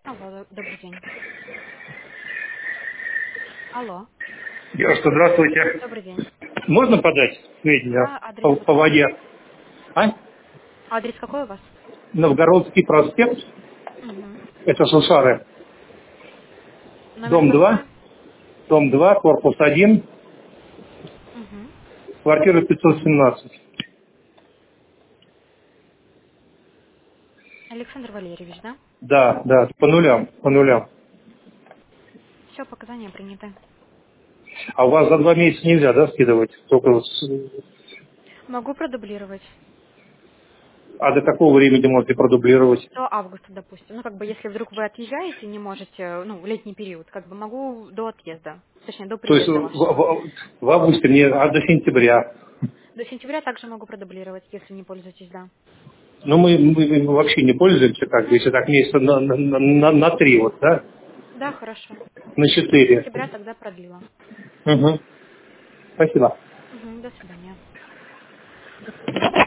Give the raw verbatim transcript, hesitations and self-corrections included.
Алло, добрый день. Алло, Девушка, здравствуйте. добрый день. Можно подать сведения Да, адрес по, по какой? воде? А? Адрес какой у вас? Новгородский проспект, Угу. это Сусары, Номер дом два, дома? дом два, корпус один, Угу. квартира пятьсот семнадцать. Александр Валерьевич, да? Да, да, по нулям, по нулям. Все, показания приняты. А у вас за два месяца нельзя, да, скидывать? Только с- Могу продублировать. А до какого времени можете продублировать? До августа, допустим. Ну, как бы, если вдруг вы отъезжаете и не можете, ну, в летний период, как бы могу до отъезда. Точнее, до То есть в, приезда вашего. в- в августе мне, а до сентября. До сентября также могу продублировать, если не пользуетесь, да. Ну, мы, мы вообще не пользуемся, как бы, Угу. если так месяца на, на, на, на три, вот, да? Да, хорошо. На До четыре. сентября тогда продлила. Угу. Спасибо. Угу, до свидания.